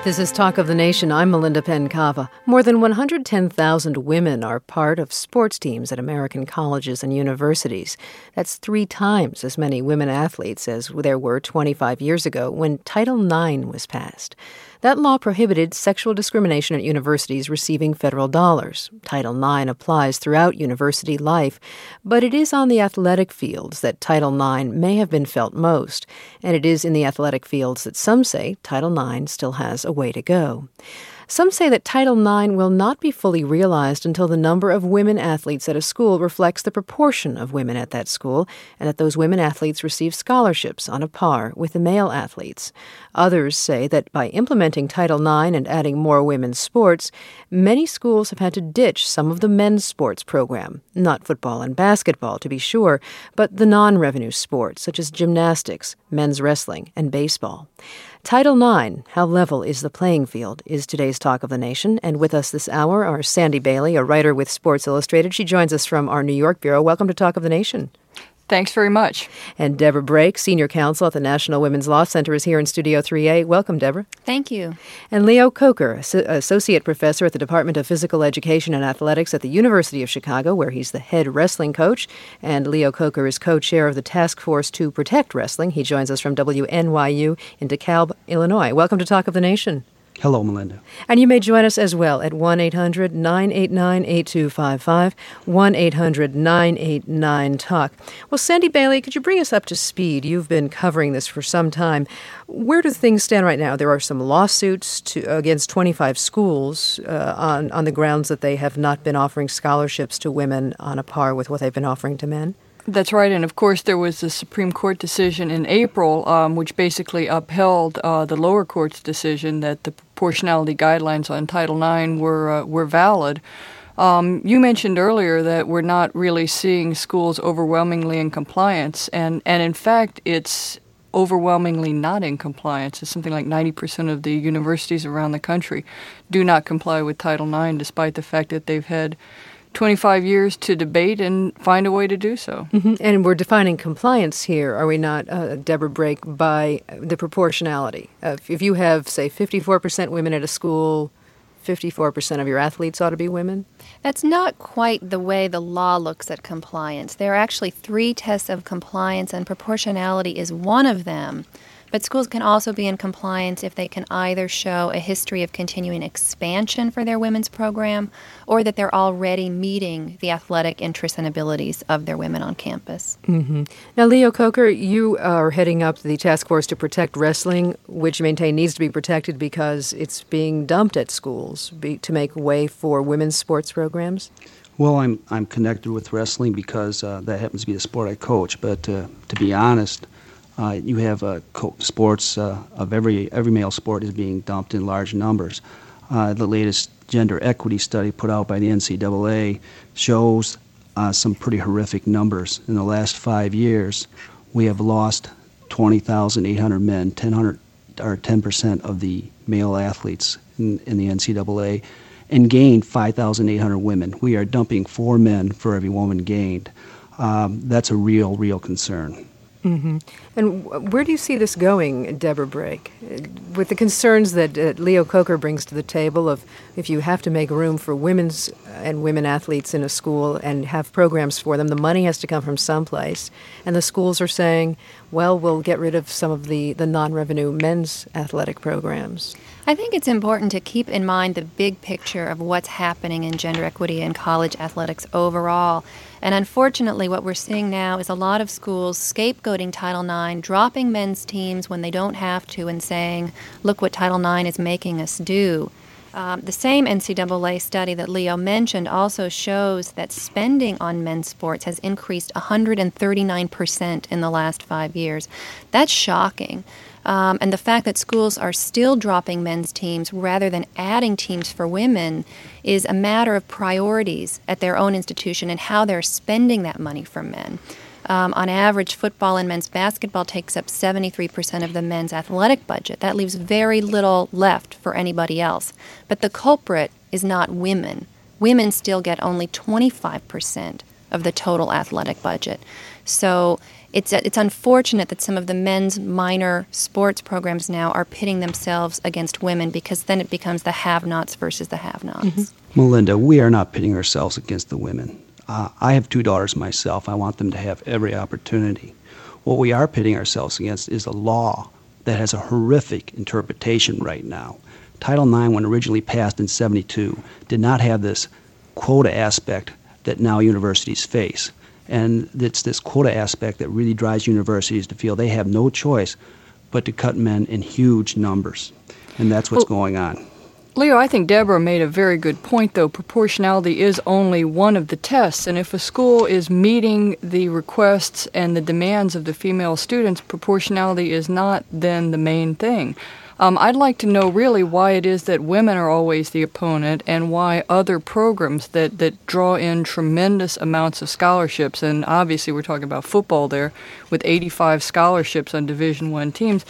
This is Talk of the Nation. I'm Melinda Pencava. More than 110,000 women are part of sports teams at American colleges and universities. That's 3 times as many women athletes as there were 25 years ago when Title IX was passed. That law prohibited sexual discrimination at universities receiving federal dollars. Title IX applies throughout university life, but it is on the athletic fields that Title IX may have been felt most, and it is in the athletic fields that some say Title IX still has a way to go. Some say that Title IX will not be fully realized until the number of women athletes at a school reflects the proportion of women at that school, and that those women athletes receive scholarships on a par with the male athletes. Others say that by implementing Title IX and adding more women's sports, many schools have had to ditch some of the men's sports program, not football and basketball to be sure, but the non-revenue sports such as gymnastics, men's wrestling, and baseball. Title IX, How Level is the Playing Field, is today's Talk of the Nation. And with us this hour are Sandy Bailey, a writer with Sports Illustrated. She joins us from our New York bureau. Welcome to Talk of the Nation. Thanks very much. And Deborah Brake, Senior Counsel at the National Women's Law Center, is here in Studio 3A. Welcome, Deborah. Thank you. And Leo Coker, Associate Professor at the Department of Physical Education and Athletics at the University of Chicago, where he's the head wrestling coach. And Leo Coker is co-chair of the Task Force to Protect Wrestling. He joins us from WNYU in DeKalb, Illinois. Welcome to Talk of the Nation. Hello, Melinda. And you may join us as well at 1-800-989-8255, 1-800-989-TALK. Well, Sandy Bailey, could you bring us up to speed? You've been covering this for some time. Where do things stand right now? There are some lawsuits against 25 schools on the grounds that they have not been offering scholarships to women on a par with what they've been offering to men. That's right, and of course there was the Supreme Court decision in April, which basically upheld the lower court's decision that the proportionality guidelines on Title IX were valid. You mentioned earlier that we're not really seeing schools overwhelmingly in compliance, and in fact it's overwhelmingly not in compliance. It's something like 90% of the universities around the country do not comply with Title IX, despite the fact that they've had 25 years to debate and find a way to do so. Mm-hmm. And we're defining compliance here, are we not, Deborah Brake, by the proportionality? If you have, say, 54% women at a school, 54% of your athletes ought to be women? That's not quite the way the law looks at compliance. There are actually 3 tests of compliance, and proportionality is one of them. But schools can also be in compliance if they can either show a history of continuing expansion for their women's program or that they're already meeting the athletic interests and abilities of their women on campus. Mm-hmm. Now, Leo Coker, you are heading up the Task Force to Protect Wrestling, which you maintain needs to be protected because it's being dumped at schools to make way for women's sports programs. Well, I'm connected with wrestling because that happens to be the sport I coach. But to be honest, you have sports of every male sport is being dumped in large numbers. The latest gender equity study put out by the NCAA shows some pretty horrific numbers. In the last 5 years, we have lost 20,800 men, 10% of the male athletes in the NCAA, and gained 5,800 women. We are dumping 4 men for every woman gained. That's a real concern. Mm-hmm. And where do you see this going, Deborah Brake, with the concerns that Leo Coker brings to the table of if you have to make room for women athletes in a school and have programs for them, the money has to come from someplace, and the schools are saying, well, we'll get rid of some of the non-revenue men's athletic programs. I think it's important to keep in mind the big picture of what's happening in gender equity in college athletics overall. And unfortunately, what we're seeing now is a lot of schools scapegoating Title IX, dropping men's teams when they don't have to, and saying, look what Title IX is making us do. The same NCAA study that Leo mentioned also shows that spending on men's sports has increased 139% in the last 5 years. That's shocking. And the fact that schools are still dropping men's teams rather than adding teams for women is a matter of priorities at their own institution and how they're spending that money for men. On average, football and men's basketball takes up 73% of the men's athletic budget. That leaves very little left for anybody else. But the culprit is not women. Women still get only 25% of the total athletic budget. So it's unfortunate that some of the men's minor sports programs now are pitting themselves against women, because then it becomes the have-nots versus the have-nots. Mm-hmm. Melinda, we are not pitting ourselves against the women. I have 2 daughters myself. I want them to have every opportunity. What we are pitting ourselves against is a law that has a horrific interpretation right now. Title IX, when originally passed in 1972, did not have this quota aspect that now universities face. And it's this quota aspect that really drives universities to feel they have no choice but to cut men in huge numbers. And that's what's going on. Leo, I think Deborah made a very good point, though. Proportionality is only one of the tests, and if a school is meeting the requests and the demands of the female students, proportionality is not then the main thing. I'd like to know really why it is that women are always the opponent, and why other programs that draw in tremendous amounts of scholarships, and obviously we're talking about football there, with 85 scholarships on Division I teams,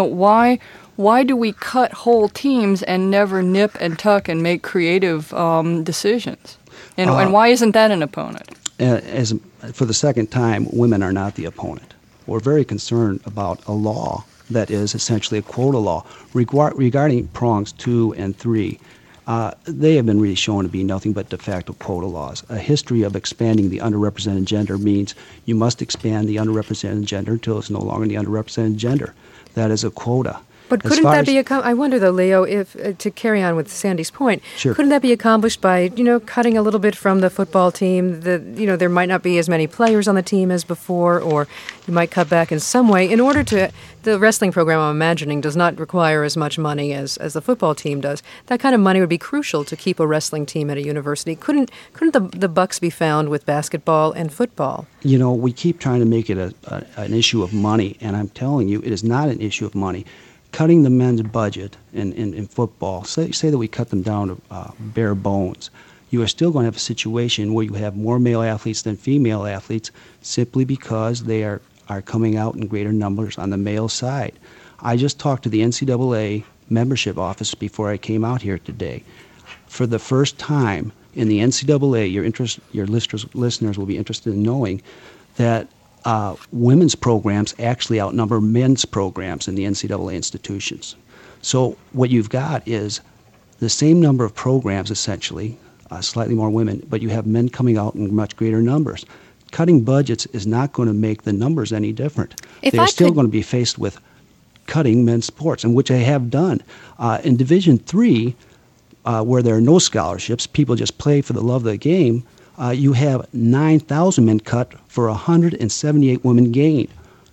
why do we cut whole teams and never nip and tuck and make creative decisions? And why isn't that an opponent? As for the second time, women are not the opponent. We're very concerned about a law that is essentially a quota law. Regarding prongs 2 and 3, they have been really shown to be nothing but de facto quota laws. A history of expanding the underrepresented gender means you must expand the underrepresented gender until it's no longer the underrepresented gender. That is a quota. But couldn't that be I wonder, though, Leo, if to carry on with Sandy's point, sure. Couldn't that be accomplished by, cutting a little bit from the football team? There might not be as many players on the team as before, or you might cut back in some way in order to. The wrestling program, I'm imagining, does not require as much money as the football team does. That kind of money would be crucial to keep a wrestling team at a university. Couldn't the bucks be found with basketball and football? We keep trying to make it an issue of money, and I'm telling you, it is not an issue of money. Cutting the men's budget in football, say that we cut them down to bare bones, you are still going to have a situation where you have more male athletes than female athletes simply because they are coming out in greater numbers on the male side. I just talked to the NCAA membership office before I came out here today. For the first time in the NCAA, your listeners will be interested in knowing that women's programs actually outnumber men's programs in the NCAA institutions. So what you've got is the same number of programs, essentially, slightly more women, but you have men coming out in much greater numbers. Cutting budgets is not going to make the numbers any different. They're still going to be faced with cutting men's sports, and which they have done. In Division III, where there are no scholarships, people just play for the love of the game, you have 9,000 men cut for 178 women gained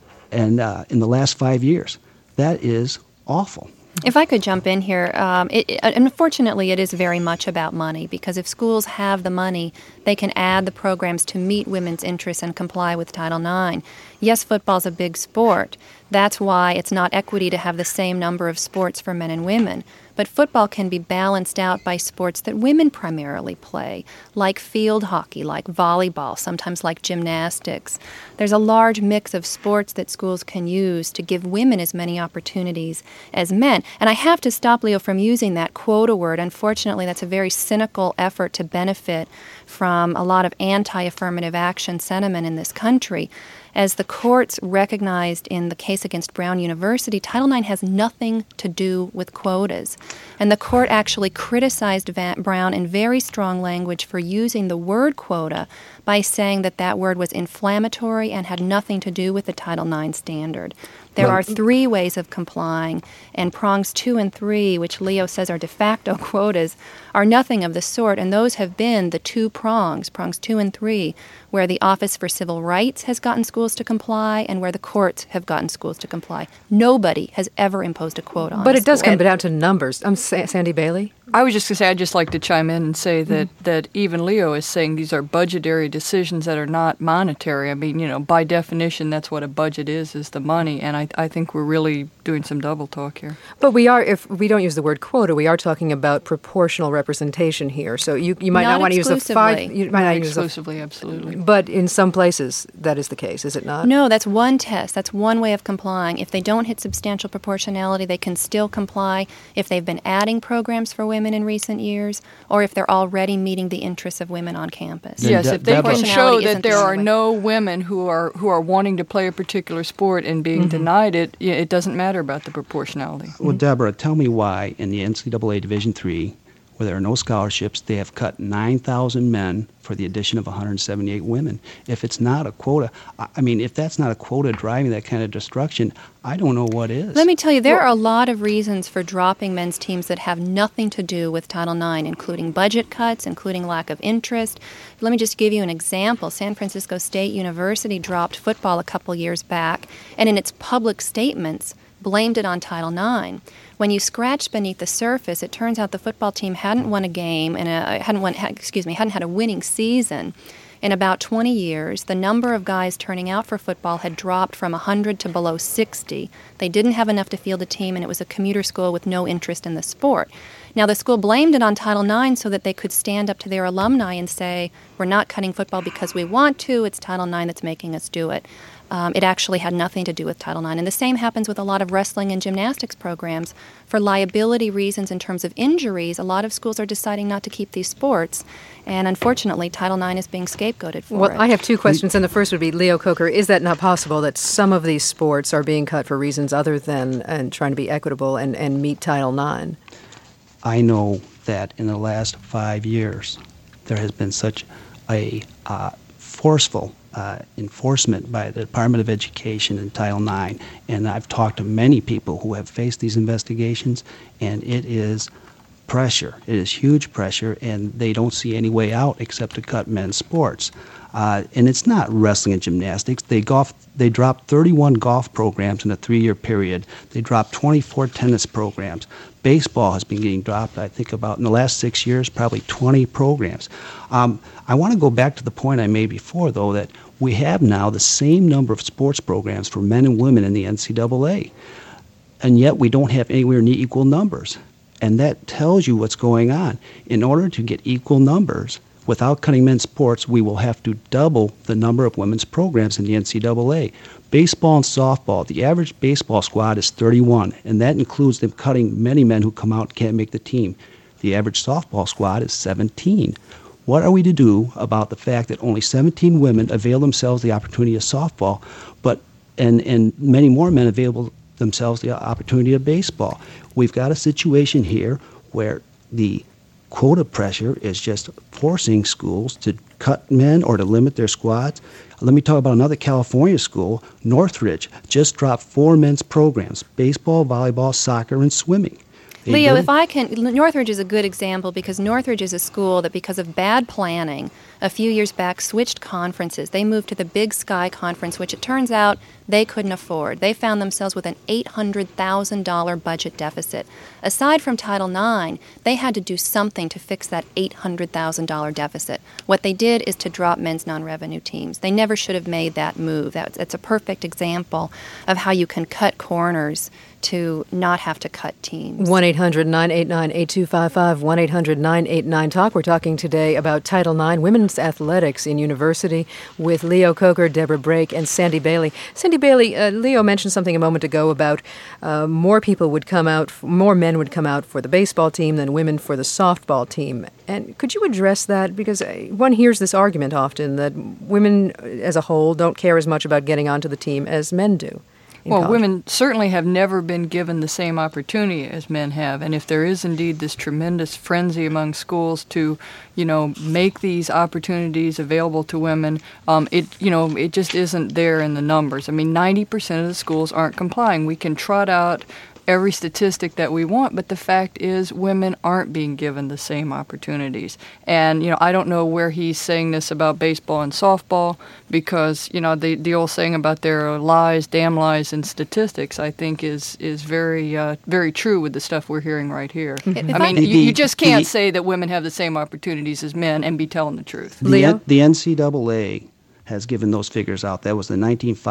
in the last 5 years. That is awful. If I could jump in here, unfortunately it is very much about money, because if schools have the money, they can add the programs to meet women's interests and comply with Title IX. Yes, football's a big sport. That's why it's not equity to have the same number of sports for men and women. But football can be balanced out by sports that women primarily play, like field hockey, like volleyball, sometimes like gymnastics. There's a large mix of sports that schools can use to give women as many opportunities as men. And I have to stop Leo from using that quota word. Unfortunately, that's a very cynical effort to benefit from a lot of anti-affirmative action sentiment in this country. As the courts recognized in the case against Brown University, Title IX has nothing to do with quotas. And the court actually criticized Brown in very strong language for using the word quota by saying that that word was inflammatory and had nothing to do with the Title IX standard. There are 3 ways of complying, and prongs 2 and 3, which Leo says are de facto quotas, are nothing of the sort, and those have been the 2 prongs 2 and 3, where the Office for Civil Rights has gotten schools to comply and where the courts have gotten schools to comply. Nobody has ever imposed a quota on But it does school. come down to numbers. Sandy Bailey? I was just going to say, I'd just like to chime in and say that even Leo is saying these are budgetary decisions that are not monetary. I mean, by definition, that's what a budget is the money. And I think we're really doing some double talk here. But we are, if we don't use the word quota, we are talking about proportional representation here. So you might not want to use the You might not use exclusively, absolutely. But in some places, that is the case, is it not? No, that's one test. That's one way of complying. If they don't hit substantial proportionality, they can still comply if they've been adding programs for women in recent years, or if they're already meeting the interests of women on campus. Yes, if they can show that there are way. no women who are wanting to play a particular sport and being denied it, it doesn't matter about the proportionality. Well, Deborah, tell me why in the NCAA Division III, where there are no scholarships, they have cut 9,000 men for the addition of 178 women. If it's not a quota, I mean, if that's not a quota driving that kind of destruction, I don't know what is. Let me tell you, there are a lot of reasons for dropping men's teams that have nothing to do with Title IX, including budget cuts, including lack of interest. Let me just give you an example. San Francisco State University dropped football a couple years back, and in its public statements, blamed it on Title IX. When you scratch beneath the surface, it turns out the football team hadn't won a game and hadn't had a winning season in about 20 years. The number of guys turning out for football had dropped from 100 to below 60. They didn't have enough to field a team, and it was a commuter school with no interest in the sport. Now, the school blamed it on Title IX so that they could stand up to their alumni and say, we're not cutting football because we want to, it's Title IX that's making us do it. It actually had nothing to do with Title IX. And the same happens with a lot of wrestling and gymnastics programs. For liability reasons in terms of injuries, a lot of schools are deciding not to keep these sports. And unfortunately, Title IX is being scapegoated for it. I have two questions, and the first would be, Leo Coker, is that not possible that some of these sports are being cut for reasons other than trying to be equitable and meet Title IX? I know that in the last 5 years, there has been such a forceful enforcement by the Department of Education in Title IX, and I've talked to many people who have faced these investigations, and it is pressure. It is huge pressure, and they don't see any way out except to cut men's sports. And it's not wrestling and gymnastics. They dropped 31 golf programs in a 3-year period. They dropped 24 tennis programs. Baseball has been getting dropped, I think, about in the last 6 years, probably 20 programs. I want to go back to the point I made before, though, that we have now the same number of sports programs for men and women in the NCAA, and yet we don't have anywhere near equal numbers. And that tells you what's going on. In order to get equal numbers, without cutting men's sports, we will have to double the number of women's programs in the NCAA. Baseball and softball, the average baseball squad is 31, and that includes them cutting many men who come out and can't make the team. The average softball squad is 17. What are we to do about the fact that only 17 women avail themselves the opportunity of softball, and many more men avail themselves the opportunity of baseball? We've got a situation here where the quota pressure is just forcing schools to cut men or to limit their squads. Let me talk about another California school. Northridge just dropped 4 men's programs: baseball, volleyball, soccer, and swimming. Leo, if I can, Northridge is a good example because Northridge is a school that, because of bad planning, a few years back switched conferences. They moved to the Big Sky Conference, which it turns out they couldn't afford. They found themselves with an $800,000 budget deficit. Aside from Title IX, they had to do something to fix that $800,000 deficit. What they did is to drop men's non-revenue teams. They never should have made that move. It's a perfect example of how you can cut corners to not have to cut teams. 1-800-989-8255, 1-800-989-TALK. We're talking today about Title IX, women's athletics in university, with Leo Coker, Deborah Brake, and Sandy Bailey. Sandy Bailey, Leo mentioned something a moment ago about more men would come out for the baseball team than women for the softball team. And could you address that? Because one hears this argument often that women as a whole don't care as much about getting onto the team as men do. Well, women certainly have never been given the same opportunity as men have, and if there is indeed this tremendous frenzy among schools to, make these opportunities available to women, it just isn't there in the numbers. I mean, 90% of the schools aren't complying. We can trot out every statistic that we want, but the fact is women aren't being given the same opportunities. And, I don't know where he's saying this about baseball and softball because, the old saying about their lies, damn lies, and statistics, I think is very, very true with the stuff we're hearing right here. You just can't say that women have the same opportunities as men and be telling the truth. The NCAA has given those figures out. That was the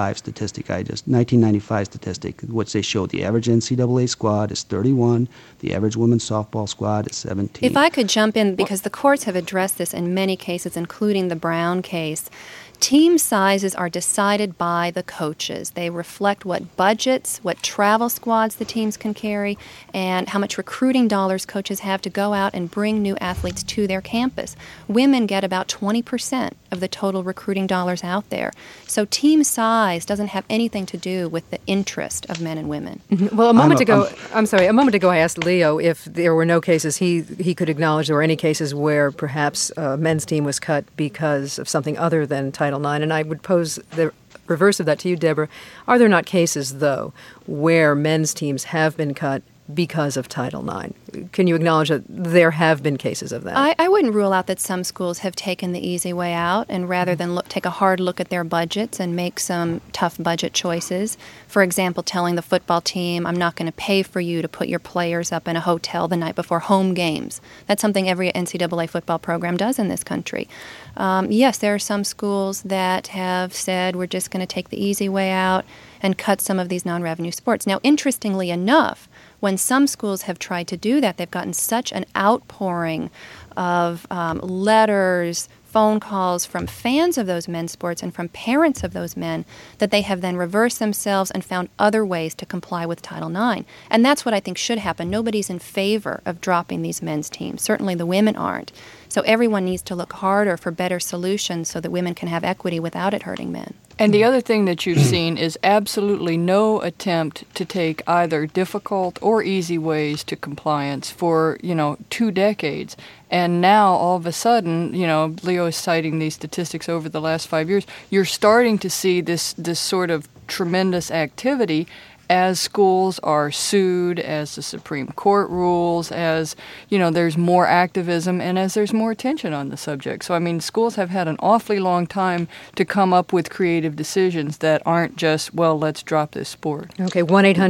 1995 statistic, which they showed the average NCAA squad is 31, the average women's softball squad is 17. If I could jump in, because the courts have addressed this in many cases, including the Brown case. Team sizes are decided by the coaches. They reflect what budgets, what travel squads the teams can carry, and how much recruiting dollars coaches have to go out and bring new athletes to their campus. Women get about 20% of the total recruiting dollars out there. So team size doesn't have anything to do with the interest of men and women. Mm-hmm. Well, a moment ago I asked Leo if there were no cases he could acknowledge there were any cases where perhaps a men's team was cut because of something other than Title IX, and I would pose the reverse of that to you, Deborah. Are there not cases, though, where men's teams have been cut because of Title IX? Can you acknowledge that there have been cases of that? I wouldn't rule out that some schools have taken the easy way out, and rather than take a hard look at their budgets and make some tough budget choices. For example, telling the football team, I'm not going to pay for you to put your players up in a hotel the night before home games. That's something every NCAA football program does in this country. Yes, there are some schools that have said we're just going to take the easy way out and cut some of these non-revenue sports. Now, interestingly enough, when some schools have tried to do that, they've gotten such an outpouring of letters, phone calls from fans of those men's sports and from parents of those men that they have then reversed themselves and found other ways to comply with Title IX. And that's what I think should happen. Nobody's in favor of dropping these men's teams. Certainly the women aren't. So everyone needs to look harder for better solutions so that women can have equity without it hurting men. And the other thing that you've seen is absolutely no attempt to take either difficult or easy ways to compliance for, 2 decades. And now, all of a sudden, Leo is citing these statistics over the last 5 years. You're starting to see this sort of tremendous activity as schools are sued, as the Supreme Court rules, as, there's more activism and as there's more attention on the subject. So, schools have had an awfully long time to come up with creative decisions that aren't just, well, let's drop this sport. Okay,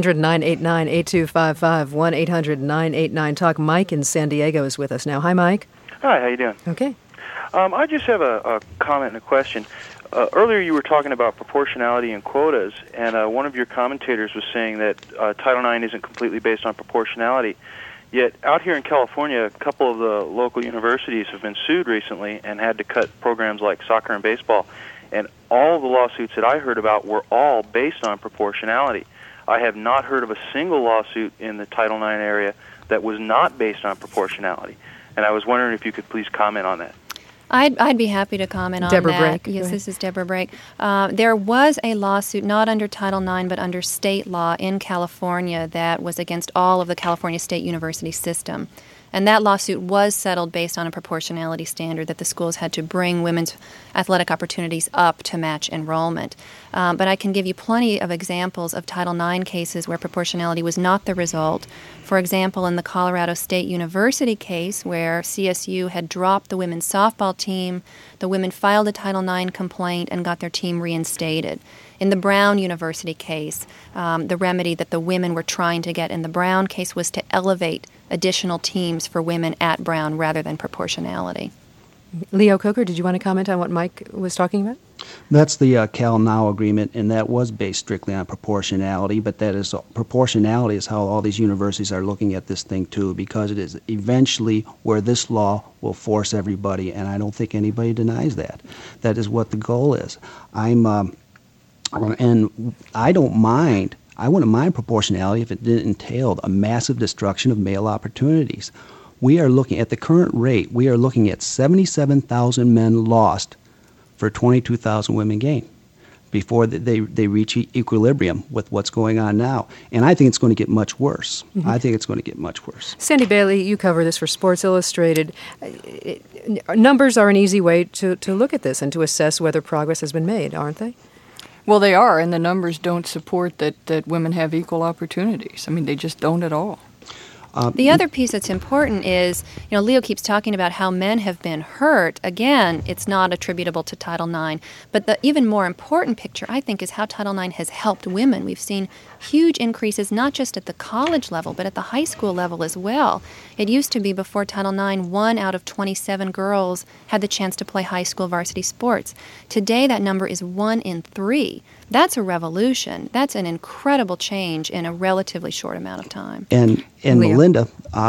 1-800-989-8255, 1-800-989-TALK. Mike in San Diego is with us now. Hi, Mike. Hi, how you doing? Okay. I just have a comment and a question. Earlier you were talking about proportionality and quotas, and one of your commentators was saying that Title IX isn't completely based on proportionality. Yet out here in California, a couple of the local universities have been sued recently and had to cut programs like soccer and baseball. And all of the lawsuits that I heard about were all based on proportionality. I have not heard of a single lawsuit in the Title IX area that was not based on proportionality. And I was wondering if you could please comment on that. I'd be happy to comment on Deborah that. Brake. Yes, this is Deborah Brake. There was a lawsuit, not under Title IX, but under state law in California that was against all of the California State University system. And that lawsuit was settled based on a proportionality standard that the schools had to bring women's athletic opportunities up to match enrollment. But I can give you plenty of examples of Title IX cases where proportionality was not the result. For example, in the Colorado State University case where CSU had dropped the women's softball team, the women filed a Title IX complaint and got their team reinstated. In the Brown University case, the remedy that the women were trying to get in the Brown case was to elevate additional teams for women at Brown rather than proportionality. Leo Coker, did you want to comment on what Mike was talking about? That's the Cal-Now agreement, and that was based strictly on proportionality, but proportionality is how all these universities are looking at this thing too, because it is eventually where this law will force everybody, and I don't think anybody denies that. That is what the goal is. And I don't mind. I wouldn't mind proportionality if it didn't entail a massive destruction of male opportunities. We are looking at the current rate. We are looking at 77,000 men lost for 22,000 women gained before they reach equilibrium with what's going on now. And I think it's going to get much worse. Mm-hmm. I think it's going to get much worse. Sandy Bailey, you cover this for Sports Illustrated. Numbers are an easy way to look at this and to assess whether progress has been made, aren't they? Well, they are, and the numbers don't support that women have equal opportunities. They just don't at all. The other piece that's important is, Leo keeps talking about how men have been hurt. Again, it's not attributable to Title IX. But the even more important picture, I think, is how Title IX has helped women. We've seen huge increases, not just at the college level, but at the high school level as well. It used to be before Title IX, 1 out of 27 girls had the chance to play high school varsity sports. Today, that number is 1 in 3. That's a revolution. That's an incredible change in a relatively short amount of time. And Leo? Melinda,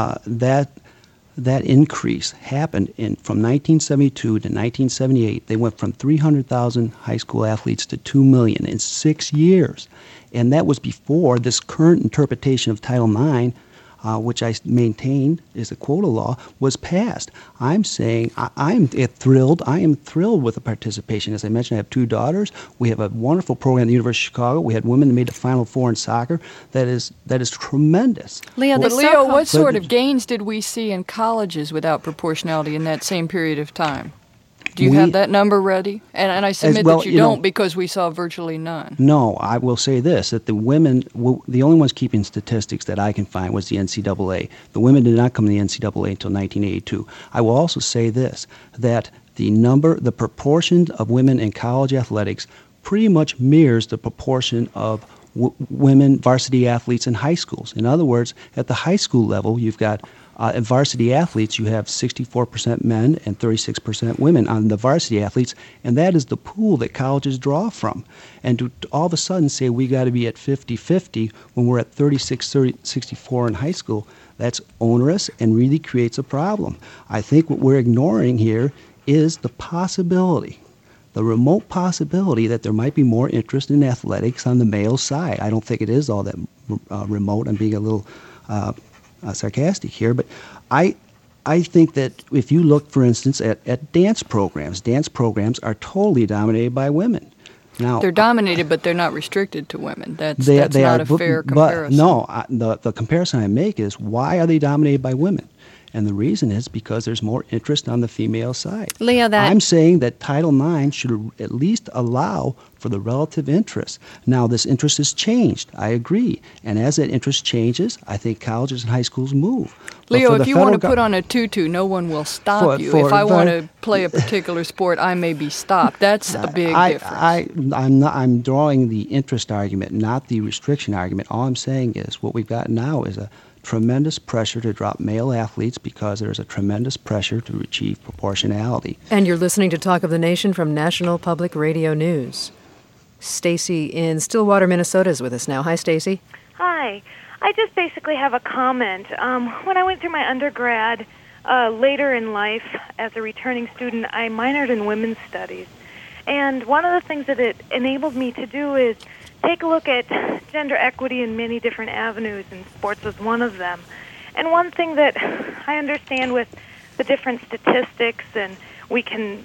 that increase happened from 1972 to 1978. They went from 300,000 high school athletes to 2 million in 6 years. And that was before this current interpretation of Title IX, which I maintain is a quota law, was passed. I'm saying I am thrilled. I am thrilled with the participation. As I mentioned, I have 2 daughters. We have a wonderful program at the University of Chicago. We had women that made the Final Four in soccer. That is tremendous. Leo, what sort of gains did we see in colleges without proportionality in that same period of time? Do you have that number ready? And I submit that you don't, because we saw virtually none. No, I will say this, that the women, the only ones keeping statistics that I can find was the NCAA. The women did not come to the NCAA until 1982. I will also say this, that the proportion of women in college athletics pretty much mirrors the proportion of women varsity athletes in high schools. In other words, at the high school level, you've got at varsity athletes, you have 64% men and 36% women on the varsity athletes, and that is the pool that colleges draw from. And to all of a sudden say we got to be at 50-50 when we're at 36-64 in high school, that's onerous and really creates a problem. I think what we're ignoring here is the possibility, the remote possibility that there might be more interest in athletics on the male side. I don't think it is all that remote. I'm being a little sarcastic here, but I think that if you look, for instance, at dance programs are totally dominated by women. Now, they're dominated, but they're not restricted to women. That's not a fair comparison. But no, the comparison I make is, why are they dominated by women? And the reason is because there's more interest on the female side. Leo, I'm saying that Title IX should at least allow for the relative interest. Now, this interest has changed. I agree. And as that interest changes, I think colleges and high schools move. Leo, if you want to put on a tutu, no one will stop you. If I want to play a particular sport, I may be stopped. That's a big difference. I'm drawing the interest argument, not the restriction argument. All I'm saying is what we've got now is a tremendous pressure to drop male athletes because there's a tremendous pressure to achieve proportionality. And you're listening to Talk of the Nation from National Public Radio News. Stacy in Stillwater, Minnesota is with us now. Hi, Stacy. Hi. I just basically have a comment. When I went through my undergrad, later in life, as a returning student, I minored in women's studies. And one of the things that it enabled me to do is take a look at gender equity in many different avenues, and sports was one of them. And one thing that I understand with the different statistics, and we can,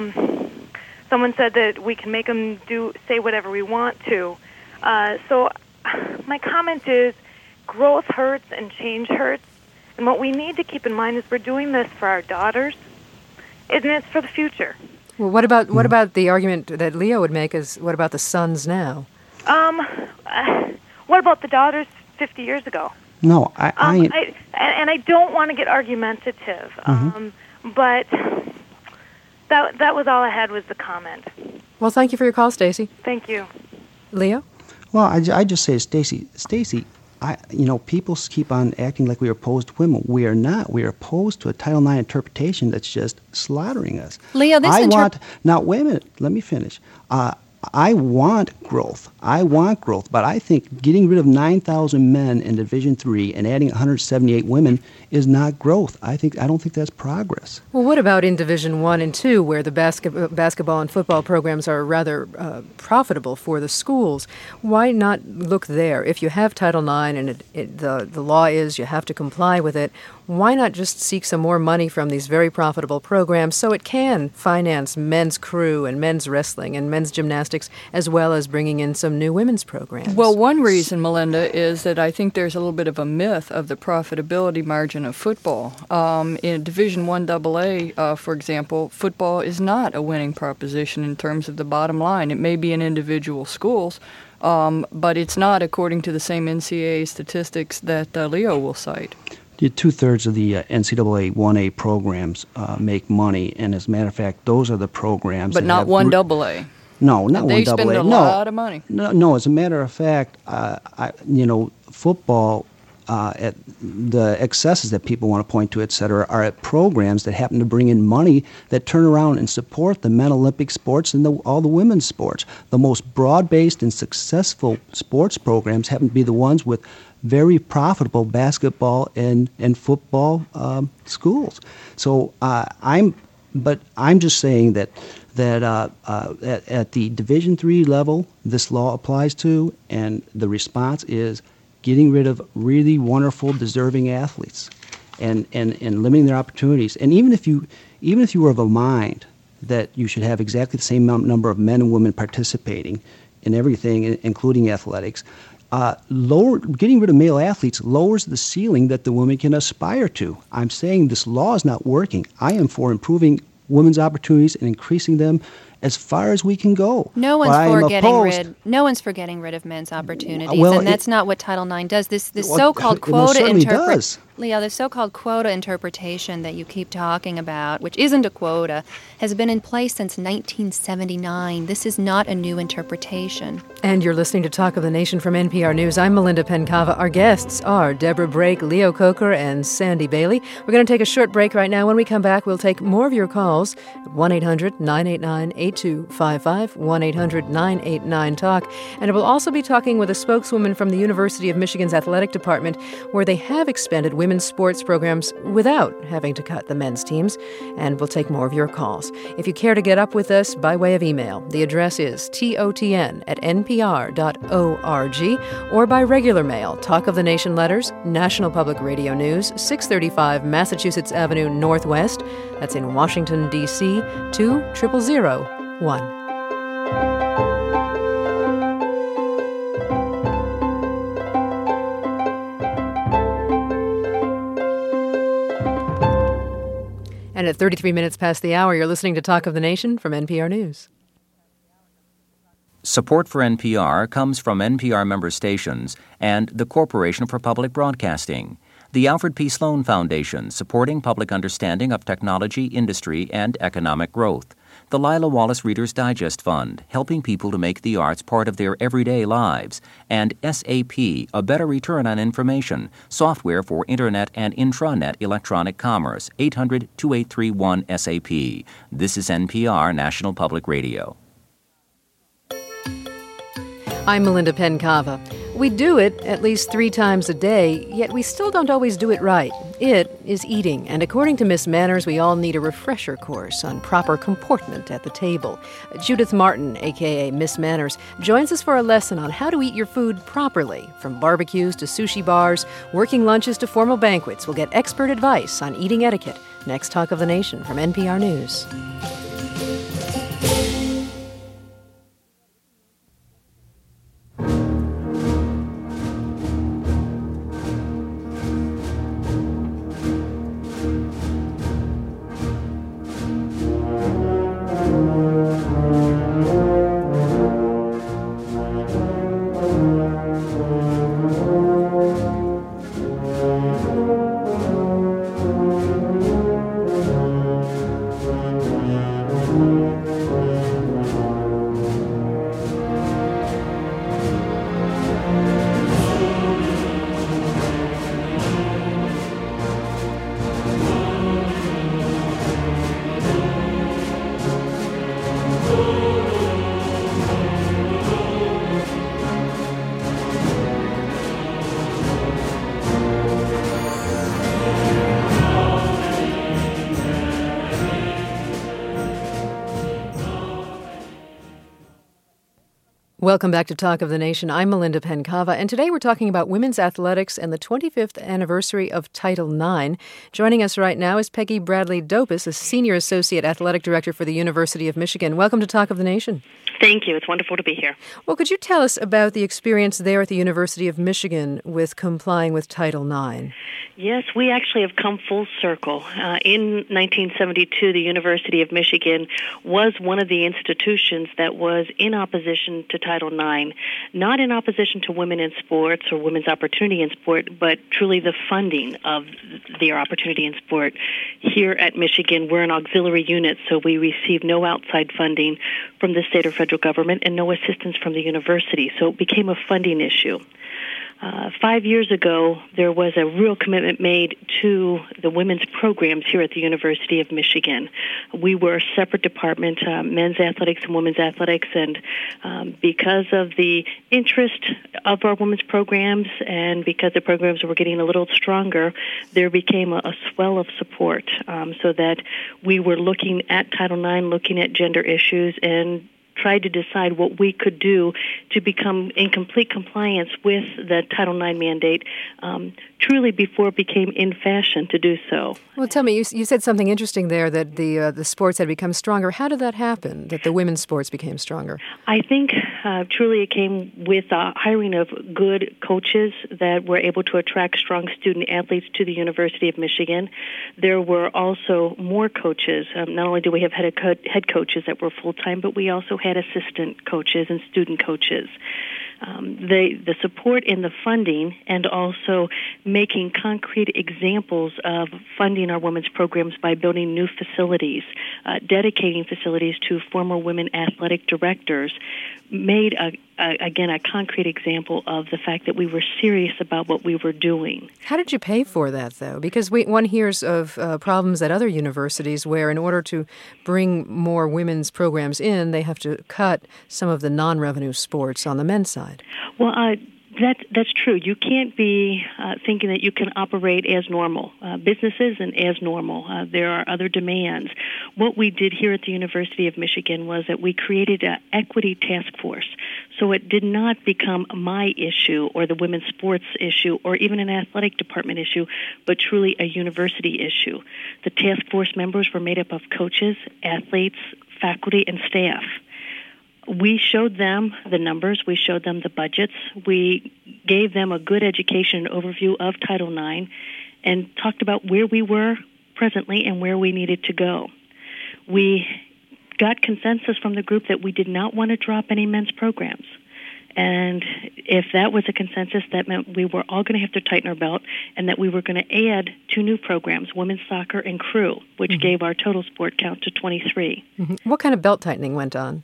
someone said that we can make them say whatever we want to. So my comment is, growth hurts and change hurts. And what we need to keep in mind is we're doing this for our daughters, and it's for the future. Well, what about the argument that Leo would make is, what about the sons now? What about the daughters 50 years ago? No, I don't want to get argumentative, but that was all I had, was the comment. Well, thank you for your call, Stacy. Thank you. Leo? Well, I just say, Stacy, people keep on acting like we are opposed to women. We are not. We are opposed to a Title IX interpretation that's just slaughtering us. Leo, Now, wait a minute. Let me finish. I want growth. But I think getting rid of 9,000 men in Division III and adding 178 women is not growth. I don't think that's progress. Well, what about in Division I and II, where the basketball and football programs are rather profitable for the schools? Why not look there? If you have Title IX and the law is you have to comply with it, why not just seek some more money from these very profitable programs so it can finance men's crew and men's wrestling and men's gymnastics gymnastics, as well as bringing in some new women's programs? Well, one reason, Melinda, is that I think there's a little bit of a myth of the profitability margin of football. In Division I AA, for example, football is not a winning proposition in terms of the bottom line. It may be in individual schools, but it's not according to the same NCAA statistics that Leo will cite. 2/3 of the NCAA 1A programs make money, and as a matter of fact, those are the programs. But not 1AA. No, not 1AA. They spend a lot of money. No. As a matter of fact, football, at the excesses that people want to point to, et cetera, are at programs that happen to bring in money that turn around and support the men Olympic sports and all the women's sports. The most broad-based and successful sports programs happen to be the ones with very profitable basketball and football schools. So I'm just saying that at the Division III level, this law applies to, and the response is getting rid of really wonderful, deserving athletes, and limiting their opportunities. And even if you were of a mind that you should have exactly the same number of men and women participating in everything, including athletics, getting rid of male athletes lowers the ceiling that the women can aspire to. I'm saying this law is not working. I am for improving women's opportunities and increasing them as far as we can go. No one's for getting rid of men's opportunities, and that's not what Title IX does. This so-called quota Leo, the so-called quota interpretation that you keep talking about, which isn't a quota, has been in place since 1979. This is not a new interpretation. And you're listening to Talk of the Nation from NPR News. I'm Melinda Pencava. Our guests are Deborah Brake, Leo Coker, and Sandy Bailey. We're going to take a short break right now. When we come back, we'll take more of your calls at 1-800-989-8255, 1-800-989-TALK. And we'll also be talking with a spokeswoman from the University of Michigan's Athletic Department, where they have expanded women's sports programs without having to cut the men's teams. And we'll take more of your calls. If you care to get up with us by way of email, the address is totn@npr.org, or by regular mail, Talk of the Nation letters, National Public Radio News, 635 Massachusetts Avenue Northwest. That's in Washington, D.C., 20001. And at 33 minutes past the hour, you're listening to Talk of the Nation from NPR News. Support for NPR comes from NPR member stations and the Corporation for Public Broadcasting, the Alfred P. Sloan Foundation, supporting public understanding of technology, industry, and economic growth, the Lila Wallace Reader's Digest Fund, helping people to make the arts part of their everyday lives, and SAP, a better return on information, software for Internet and intranet electronic commerce, 800-2831-SAP. This is NPR National Public Radio. I'm Melinda Pencava. We do it at least 3 times a day, yet we still don't always do it right. It is eating, and according to Miss Manners, we all need a refresher course on proper comportment at the table. Judith Martin, a.k.a. Miss Manners, joins us for a lesson on how to eat your food properly. From barbecues to sushi bars, working lunches to formal banquets, we'll get expert advice on eating etiquette. Next Talk of the Nation from NPR News. Welcome back to Talk of the Nation. I'm Melinda Pencava, and today we're talking about women's athletics and the 25th anniversary of Title IX. Joining us right now is Peggy Bradley Dopus, a Senior Associate Athletic Director for the University of Michigan. Welcome to Talk of the Nation. Thank you. It's wonderful to be here. Well, could you tell us about the experience there at the University of Michigan with complying with Title IX? Yes, we actually have come full circle. In 1972, the University of Michigan was one of the institutions that was in opposition to Title IX, not in opposition to women in sports or women's opportunity in sport, but truly the funding of their opportunity in sport. Here at Michigan, we're an auxiliary unit, so we receive no outside funding from the state or federal government and no assistance from the university, so it became a funding issue. 5 years ago, there was a real commitment made to the women's programs here at the University of Michigan. We were a separate department, men's athletics and women's athletics, and because of the interest of our women's programs and because the programs were getting a little stronger, there became a swell of support so that we were looking at Title IX, looking at gender issues, and tried to decide what we could do to become in complete compliance with the Title IX mandate truly before it became in fashion to do so. Well, tell me, you said something interesting there, that the sports had become stronger. How did that happen, that the women's sports became stronger? I think truly it came with hiring of good coaches that were able to attract strong student athletes to the University of Michigan. There were also more coaches. Not only do we have head coaches that were full-time, but we also had assistant coaches and student coaches. The support in the funding and also making concrete examples of funding our women's programs by building new facilities, dedicating facilities to former women athletic directors, made a concrete example of the fact that we were serious about what we were doing. How did you pay for that, though? Because one hears of problems at other universities where in order to bring more women's programs in, they have to cut some of the non-revenue sports on the men's side. Well, that's true. You can't be thinking that you can operate as normal. Businesses and as normal. There are other demands. What we did here at the University of Michigan was that we created an equity task force. So it did not become my issue or the women's sports issue or even an athletic department issue, but truly a university issue. The task force members were made up of coaches, athletes, faculty, and staff. We showed them the numbers. We showed them the budgets. We gave them a good education overview of Title IX and talked about where we were presently and where we needed to go. We got consensus from the group that we did not want to drop any men's programs. And if that was a consensus, that meant we were all going to have to tighten our belt and that we were going to add 2 new programs, women's soccer and crew, which gave our total sport count to 23. Mm-hmm. What kind of belt tightening went on?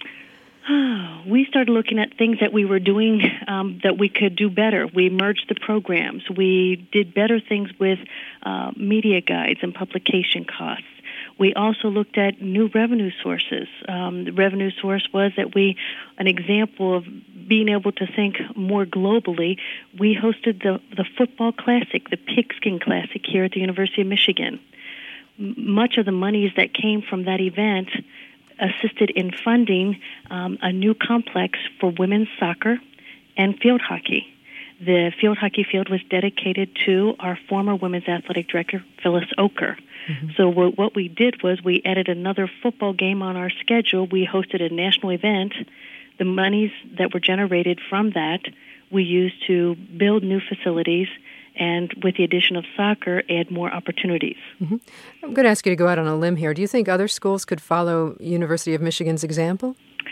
We started looking at things that we were doing that we could do better. We merged the programs. We did better things with media guides and publication costs. We also looked at new revenue sources. The revenue source was that an example of being able to think more globally, we hosted the football classic, the Pigskin Classic here at the University of Michigan. Much of the monies that came from that event assisted in funding a new complex for women's soccer and field hockey. The field hockey field was dedicated to our former women's athletic director, Phyllis Oker. Mm-hmm. So what we did was we added another football game on our schedule. We hosted a national event. The monies that were generated from that we used to build new facilities and with the addition of soccer, add more opportunities. Mm-hmm. I'm going to ask you to go out on a limb here. Do you think other schools could follow University of Michigan's example?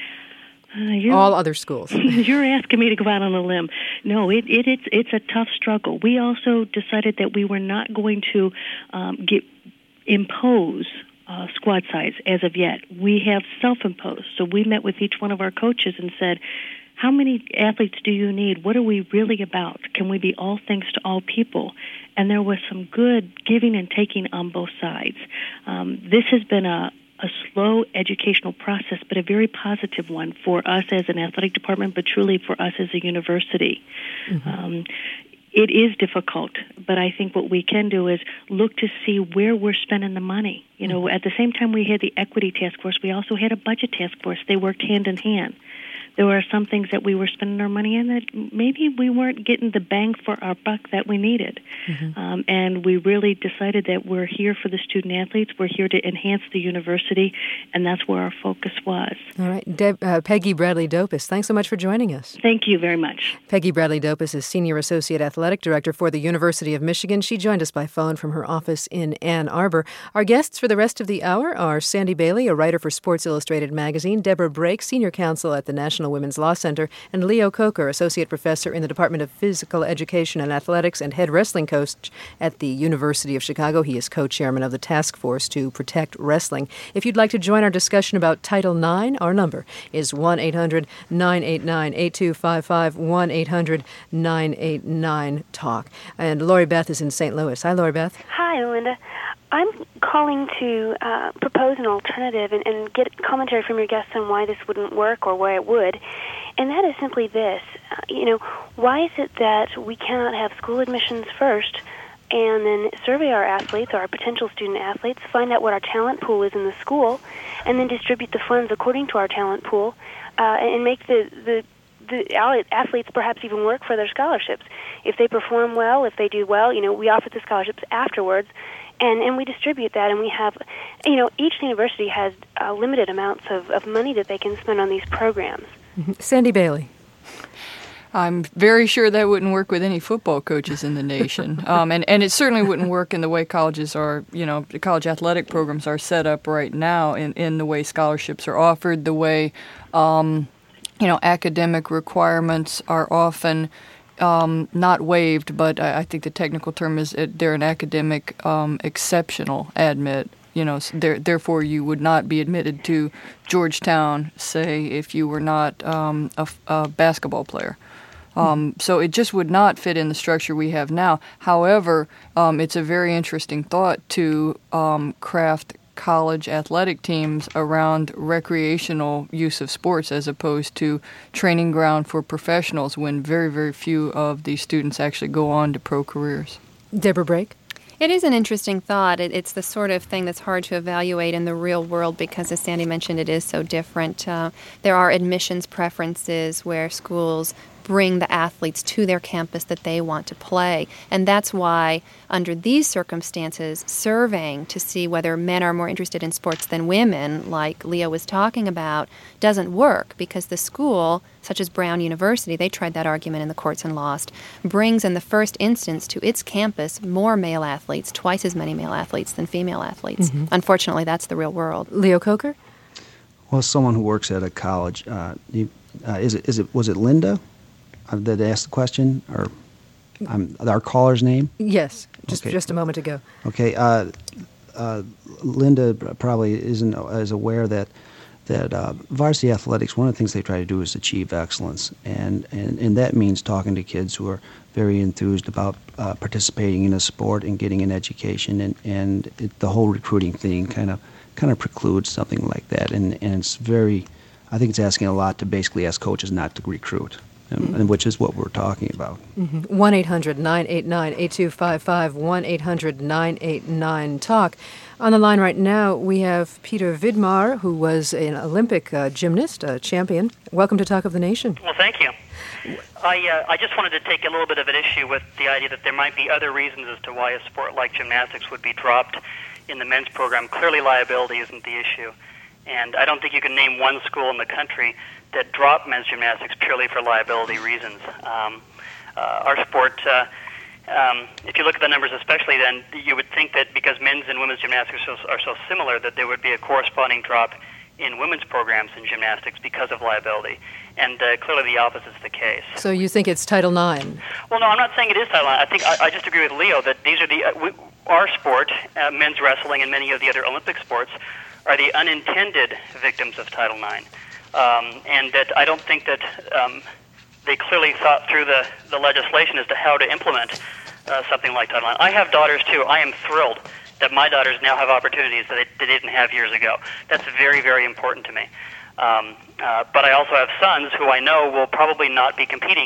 All other schools. You're asking me to go out on a limb. No, it's a tough struggle. We also decided that we were not going to impose squad size as of yet. We have self-imposed. So we met with each one of our coaches and said, how many athletes do you need? What are we really about? Can we be all things to all people? And there was some good giving and taking on both sides. This has been a slow educational process, but a very positive one for us as an athletic department, but truly for us as a university. Mm-hmm. It is difficult, but I think what we can do is look to see where we're spending the money. You know, at the same time we had the equity task force, we also had a budget task force. They worked hand in hand. there were some things that we were spending our money in that maybe we weren't getting the bang for our buck that we needed. And we really decided that we're here for the student athletes. We're here to enhance the university, and that's where our focus was. All right. Peggy Bradley-Dopus, thanks so much for joining us. Thank you very much. Peggy Bradley-Dopus is Senior Associate Athletic Director for the University of Michigan. She joined us by phone from her office in Ann Arbor. Our guests for the rest of the hour are Sandy Bailey, a writer for Sports Illustrated magazine, Deborah Brake, Senior Counsel at the National Women's Law Center, and Leo Coker, Associate Professor in the Department of Physical Education and Athletics and head wrestling coach at the University of Chicago. He is co-chairman of the task force to protect wrestling. If you'd like to join our discussion about Title IX, our number is 1-800-989-8255, 1-800-989-TALK. And Lori Beth is in St. Louis. Hi, Lori Beth. Hi, Linda. I'm calling to propose an alternative and get commentary from your guests on why this wouldn't work or why it would. And that is simply this. Why is it that we cannot have school admissions first and then survey our athletes, our potential student athletes, find out what our talent pool is in the school, and then distribute the funds according to our talent pool and make the athletes perhaps even work for their scholarships. If they perform well, if they do well, we offer the scholarships afterwards, and we distribute that, and we have, each university has limited amounts of money that they can spend on these programs. Sandy Bailey. I'm very sure that wouldn't work with any football coaches in the nation. And it certainly wouldn't work in the way colleges are, the college athletic programs are set up right now, in the way scholarships are offered, the way, academic requirements are often not waived, but I think the technical term is they're an academic exceptional admit. Therefore, you would not be admitted to Georgetown, say, if you were not a basketball player. So it just would not fit in the structure we have now. However, it's a very interesting thought to craft college athletic teams around recreational use of sports as opposed to training ground for professionals, when very, very few of these students actually go on to pro careers. Deborah Brake? It is an interesting thought. It's the sort of thing that's hard to evaluate in the real world because, as Sandy mentioned, it is so different. There are admissions preferences where schools bring the athletes to their campus that they want to play. And that's why, under these circumstances, surveying to see whether men are more interested in sports than women, like Leo was talking about, doesn't work, because the school, such as Brown University, they tried that argument in the courts and lost, brings in the first instance to its campus more male athletes, twice as many male athletes than female athletes. Unfortunately, that's the real world. Leo Coker? Well, someone who works at a college, was it Linda that asked the question, or our caller's name? Yes, just a moment ago. Okay, Linda probably is aware that varsity athletics, one of the things they try to do is achieve excellence, and that means talking to kids who are very enthused about participating in a sport and getting an education, and the whole recruiting thing kind of precludes something like that, and it's very, I think it's asking a lot to basically ask coaches not to recruit. And which is what we're talking about. 1-800-989-8255, 1-800-989-TALK. On the line right now, we have Peter Vidmar, who was an Olympic gymnast, champion. Welcome to Talk of the Nation. Well, thank you. I just wanted to take a little bit of an issue with the idea that there might be other reasons as to why a sport like gymnastics would be dropped in the men's program. Clearly, liability isn't the issue. And I don't think you can name one school in the country that dropped men's gymnastics purely for liability reasons. Our sport, if you look at the numbers especially, then you would think that because men's and women's gymnastics are so similar that there would be a corresponding drop in women's programs in gymnastics because of liability. And clearly the opposite is the case. So you think it's Title IX? Well, no, I'm not saying it is Title IX. I think I just agree with Leo that these are our sport, men's wrestling and many of the other Olympic sports, are the unintended victims of Title IX. And that I don't think that they clearly thought through the legislation as to how to implement something like Title IX. I have daughters, too. I am thrilled that my daughters now have opportunities that they didn't have years ago. That's very, very important to me. But I also have sons who I know will probably not be competing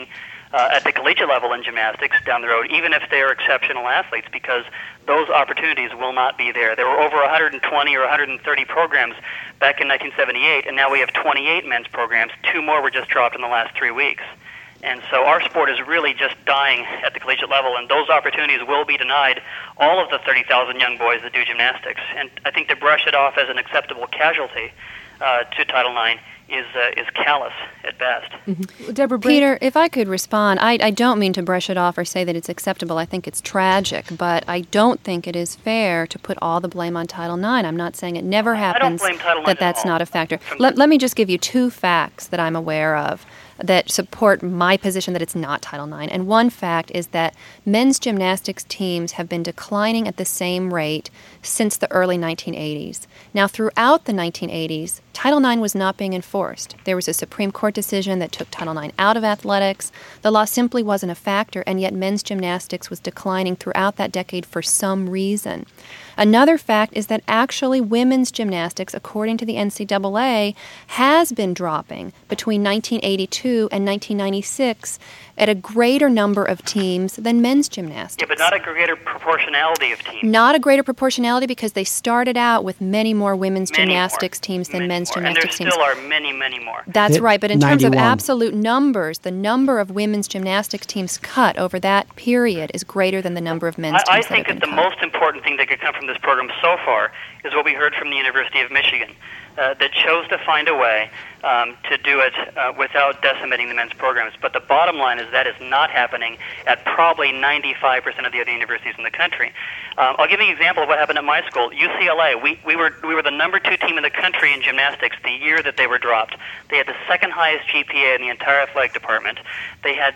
at the collegiate level in gymnastics down the road, even if they are exceptional athletes, because those opportunities will not be there. There were over 120 or 130 programs back in 1978, and now we have 28 men's programs. 2 more were just dropped in the last 3 weeks. And so our sport is really just dying at the collegiate level, and those opportunities will be denied all of the 30,000 young boys that do gymnastics. And I think to brush it off as an acceptable casualty to Title IX is callous at best. Mm-hmm. Deborah Peter, if I could respond, I don't mean to brush it off or say that it's acceptable. I think it's tragic, but I don't think it is fair to put all the blame on Title IX. I'm not saying it never happens, that's not a factor. Let me just give you 2 facts that I'm aware of that support my position that it's not Title IX. And one fact is that men's gymnastics teams have been declining at the same rate since the early 1980s. Now, throughout the 1980s, Title IX was not being enforced. There was a Supreme Court decision that took Title IX out of athletics. The law simply wasn't a factor, and yet men's gymnastics was declining throughout that decade for some reason. Another fact is that actually women's gymnastics, according to the NCAA, has been dropping between 1982 and 1996 at a greater number of teams than men's gymnastics. Yeah, but not a greater proportionality of teams. Not a greater proportionality because they started out with many more women's gymnastics teams than men's gymnastics teams. And there still are many, many more. That's right, but in terms of absolute numbers, the number of women's gymnastics teams cut over that period is greater than the number of men's teams. I think that the most important thing that could come from this program so far is what we heard from the University of Michigan, that chose to find a way to do it without decimating the men's programs. But the bottom line is that is not happening at probably 95% of the other universities in the country. I'll give you an example of what happened at my school, UCLA. We were the number 2 team in the country in gymnastics the year that they were dropped. They had the second highest GPA in the entire athletic department. They had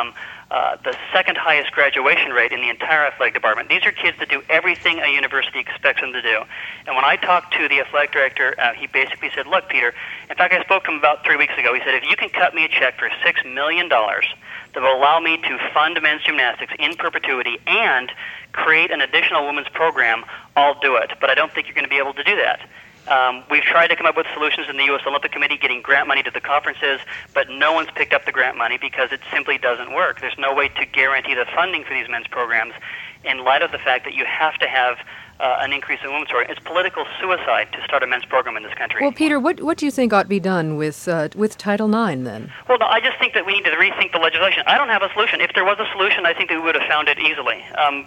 the second highest graduation rate in the entire athletic department. These are kids that do everything a university expects them to do. And when I talked to the athletic director, he basically said, look, Peter, in fact, I spoke to him about 3 weeks ago. He said, if you can cut me a check for $6 million that will allow me to fund men's gymnastics in perpetuity and create an additional women's program, I'll do it. But I don't think you're going to be able to do that. We've tried to come up with solutions in the U.S. Olympic Committee, getting grant money to the conferences, but no one's picked up the grant money because it simply doesn't work. There's no way to guarantee the funding for these men's programs in light of the fact that you have to have an increase in women's programs. It's political suicide to start a men's program in this country. Well, Peter, what do you think ought to be done with Title IX then? Well, no, I just think that we need to rethink the legislation. I don't have a solution. If there was a solution, I think that we would have found it easily.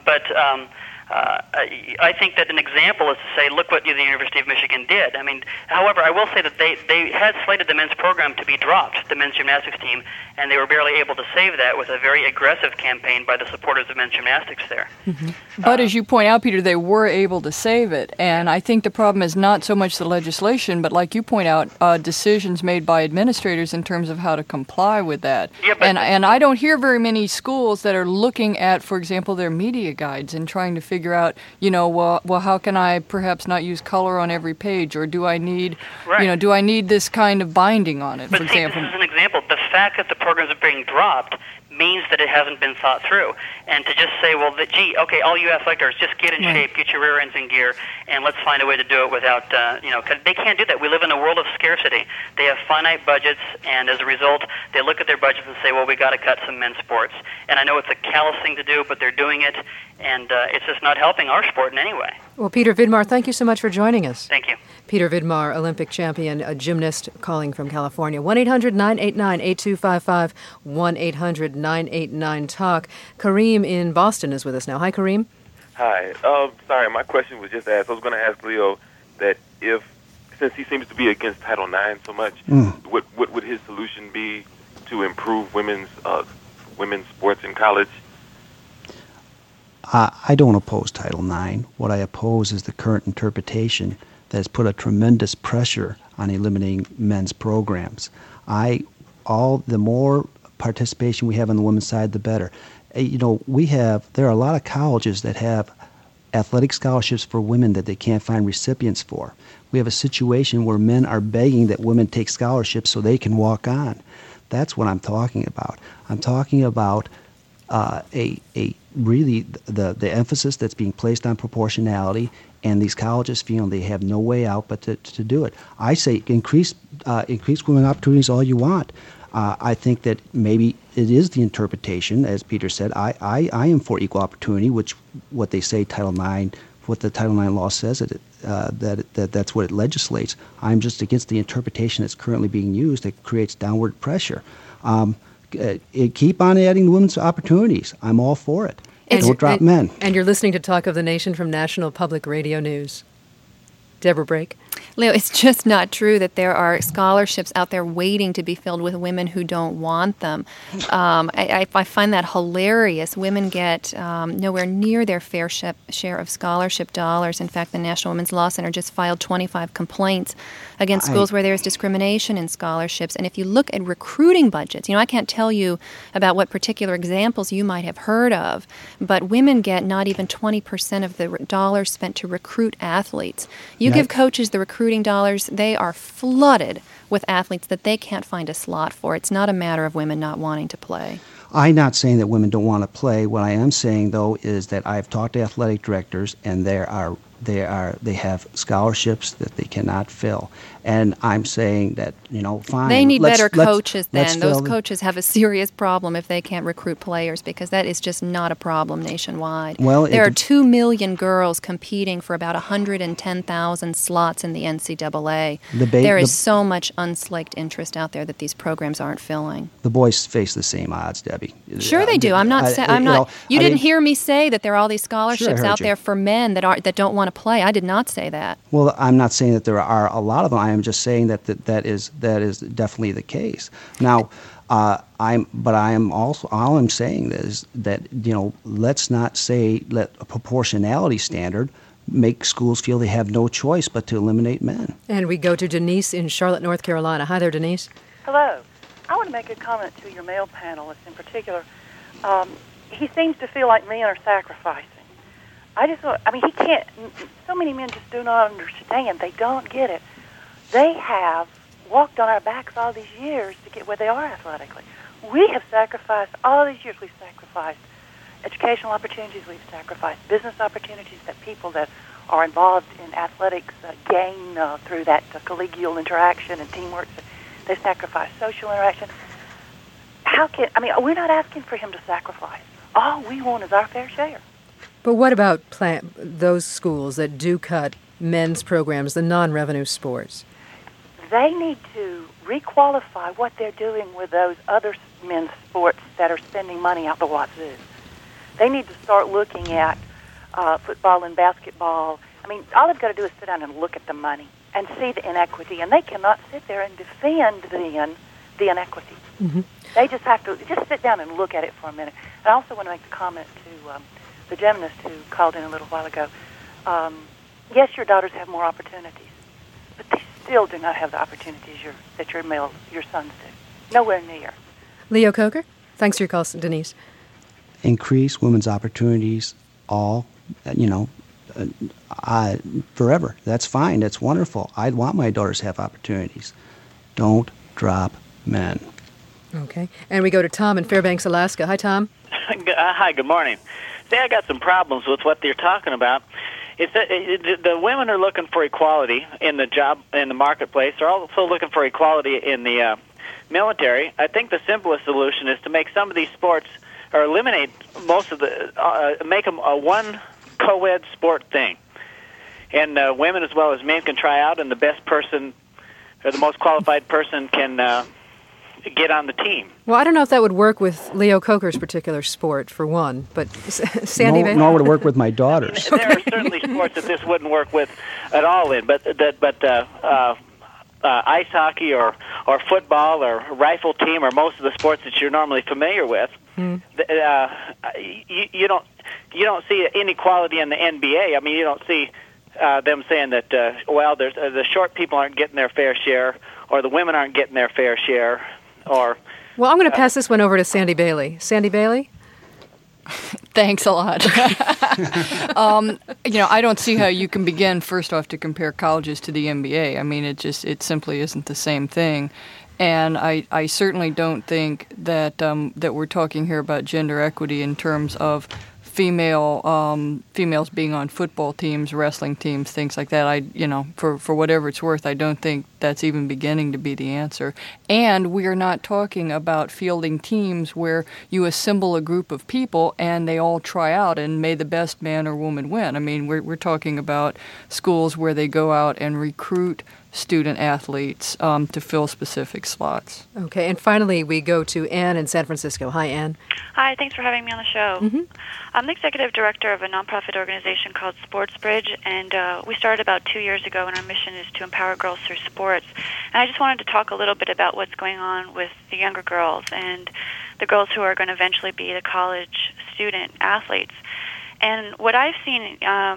I think that an example is to say, look what the University of Michigan did. I mean, however, I will say that they had slated the men's program to be dropped, the men's gymnastics team, and they were barely able to save that with a very aggressive campaign by the supporters of men's gymnastics there. Mm-hmm. But as you point out, Peter, they were able to save it, and I think the problem is not so much the legislation, but like you point out, decisions made by administrators in terms of how to comply with that. Yeah, but and I don't hear very many schools that are looking at, for example, their media guides and trying to figure out, well, how can I perhaps not use color on every page, or do I need, do I need this kind of binding on it, for example? This is an example. The fact that the programs are being dropped means that it hasn't been thought through. And to just say, well, okay, all you athletes just get in shape, get your rear ends in gear, and let's find a way to do it without, cause they can't do that. We live in a world of scarcity. They have finite budgets, and as a result, they look at their budgets and say, well, we got to cut some men's sports. And I know it's a callous thing to do, but they're doing it, and it's just not helping our sport in any way. Well, Peter Vidmar, thank you so much for joining us. Thank you. Peter Vidmar, Olympic champion, a gymnast, calling from California. 1-800-989-8255, 1-800-989-TALK. Kareem in Boston is with us now. Hi, Kareem. Hi. Sorry, my question was just asked. I was going to ask Leo that since he seems to be against Title IX so much, what would his solution be to improve women's sports in college? I don't oppose Title IX. What I oppose is the current interpretation that has put a tremendous pressure on eliminating men's programs. The more participation we have on the women's side, the better. There are a lot of colleges that have athletic scholarships for women that they can't find recipients for. We have a situation where men are begging that women take scholarships so they can walk on. That's what I'm talking about. I'm talking about really the emphasis that's being placed on proportionality, and these colleges feel they have no way out but to do it. I say increase women opportunities all you want. I think that maybe it is the interpretation, as Peter said. I am for equal opportunity, which what they say Title IX, what the Title IX law says, that's what it legislates. I'm just against the interpretation that's currently being used that creates downward pressure. Keep on adding women's opportunities. I'm all for it. Don't drop men. And you're listening to Talk of the Nation from National Public Radio News. Deborah Brake. Leo, it's just not true that there are scholarships out there waiting to be filled with women who don't want them. I find that hilarious. Women get nowhere near their fair share of scholarship dollars. In fact, the National Women's Law Center just filed 25 complaints against schools where there's discrimination in scholarships. And if you look at recruiting budgets, I can't tell you about what particular examples you might have heard of, but women get not even 20% of the dollars spent to recruit athletes. You give coaches the recruiting dollars, they are flooded with athletes that they can't find a slot for. It's not a matter of women not wanting to play. I'm not saying that women don't want to play. What I am saying, though, is that I've talked to athletic directors, and they have scholarships that they cannot fill. And I'm saying that, fine. They need better coaches then. Those coaches have a serious problem if they can't recruit players, because that is just not a problem nationwide. Well, there are 2 million girls competing for about 110,000 slots in the NCAA. There is so much unslaked interest out there that these programs aren't filling. The boys face the same odds, Debbie. Sure they do. I'm not saying you didn't hear me say that there are all these scholarships out there for men that don't want to play. I did not say that. Well, I'm not saying that there are a lot of them. I am just saying that is definitely the case. Now, all I'm saying is that let's not let a proportionality standard make schools feel they have no choice but to eliminate men. And we go to Denise in Charlotte, North Carolina. Hi there, Denise. Hello. I want to make a comment to your male panelists in particular. He seems to feel like men are sacrificing. He can't. So many men just do not understand. They don't get it. They have walked on our backs all these years to get where they are athletically. We have sacrificed all these years. We've sacrificed educational opportunities. We've sacrificed business opportunities that people that are involved in athletics gain through that collegial interaction and teamwork. They sacrifice social interaction. We're not asking for him to sacrifice. All we want is our fair share. But what about those schools that do cut men's programs, the non-revenue sports? They need to requalify what they're doing with those other men's sports that are spending money out the wazoo. They need to start looking at football and basketball. All they've got to do is sit down and look at the money and see the inequity, and they cannot sit there and defend the inequity. Mm-hmm. They just have to just sit down and look at it for a minute. I also want to make a comment to the gymnast who called in a little while ago. Yes, your daughters have more opportunities, but they still do not have the opportunities that your sons do. Nowhere near. Leo Coker, thanks for your call, Denise. Increase women's opportunities, forever. That's fine. That's wonderful. I want my daughters to have opportunities. Don't drop men. Okay. And we go to Tom in Fairbanks, Alaska. Hi, Tom. Hi, good morning. See, I got some problems with what they're talking about. The women are looking for equality in the marketplace. They're also looking for equality in the military. I think the simplest solution is to make some of these sports, or eliminate most of make them a one co-ed sport thing. And women as well as men can try out, and the best person, or the most qualified person, can get on the team. Well, I don't know if that would work with Leo Coker's particular sport, for one, but Sandy Bailey? Nor would it work with my daughters. There are certainly sports that this wouldn't work with at all in, but ice hockey or football or rifle team or most of the sports that you're normally familiar with, you don't see inequality in the NBA. You don't see them saying that there's the short people aren't getting their fair share, or the women aren't getting their fair share, or. Well, I'm going to pass this one over to Sandy Bailey. Sandy Bailey? Thanks a lot. I don't see how you can begin, first off, to compare colleges to the NBA. It simply isn't the same thing. And I certainly don't think that that we're talking here about gender equity in terms of females being on football teams, wrestling teams, things like that. For whatever it's worth, I don't think that's even beginning to be the answer. And we are not talking about fielding teams where you assemble a group of people and they all try out and may the best man or woman win. I mean, we're talking about schools where they go out and recruit student athletes to fill specific slots. Okay, and finally we go to Ann in San Francisco. Hi, Ann. Hi, thanks for having me on the show. Mm-hmm. I'm the executive director of a nonprofit organization called SportsBridge, and we started about 2 years ago, and our mission is to empower girls through sports. And I just wanted to talk a little bit about what's going on with the younger girls and the girls who are going to eventually be the college student athletes. And what I've seen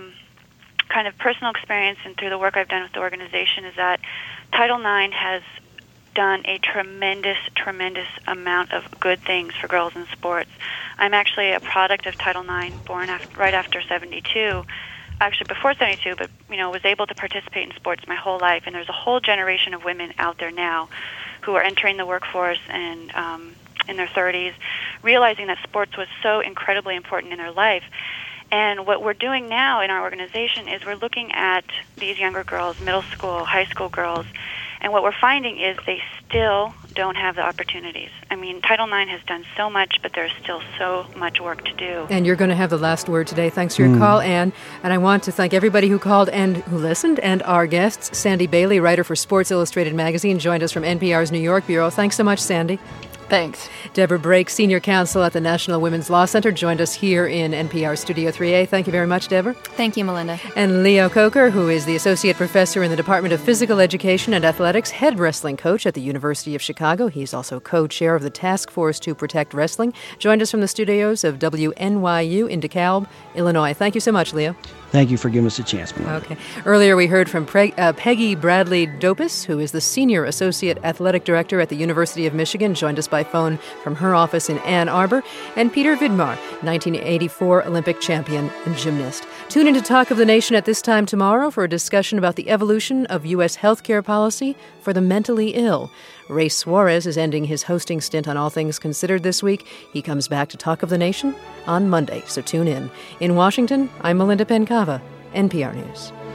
kind of personal experience and through the work I've done with the organization is that Title IX has done a tremendous amount of good things for girls in sports. I'm actually a product of Title IX, born right after 72, actually before 72, but was able to participate in sports my whole life. And there's a whole generation of women out there now who are entering the workforce and in their 30s, realizing that sports was so incredibly important in their life. And what we're doing now in our organization is we're looking at these younger girls, middle school, high school girls, and what we're finding is they still don't have the opportunities. I mean, Title IX has done so much, but there's still so much work to do. And you're going to have the last word today. Thanks for your call, Ann. And I want to thank everybody who called and who listened, and our guests. Sandy Bailey, writer for Sports Illustrated magazine, joined us from NPR's New York bureau. Thanks so much, Sandy. Thanks. Deborah Brake, Senior Counsel at the National Women's Law Center, joined us here in NPR Studio 3A. Thank you very much, Deborah. Thank you, Melinda. And Leo Coker, who is the Associate Professor in the Department of Physical Education and Athletics, head wrestling coach at the University of Chicago. He's also co-chair of the Task Force to Protect Wrestling, joined us from the studios of WNYU in DeKalb, Illinois. Thank you so much, Leo. Thank you for giving us a chance, Melinda. Okay. Earlier we heard from Peggy Bradley Dopus, who is the Senior Associate Athletic Director at the University of Michigan, joined us by phone from her office in Ann Arbor, and Peter Vidmar, 1984 Olympic champion and gymnast. Tune in to Talk of the Nation at this time tomorrow for a discussion about the evolution of U.S. healthcare policy for the mentally ill. Ray Suarez is ending his hosting stint on All Things Considered this week. He comes back to Talk of the Nation on Monday, so tune in. In Washington, I'm Melinda Pencava, NPR News.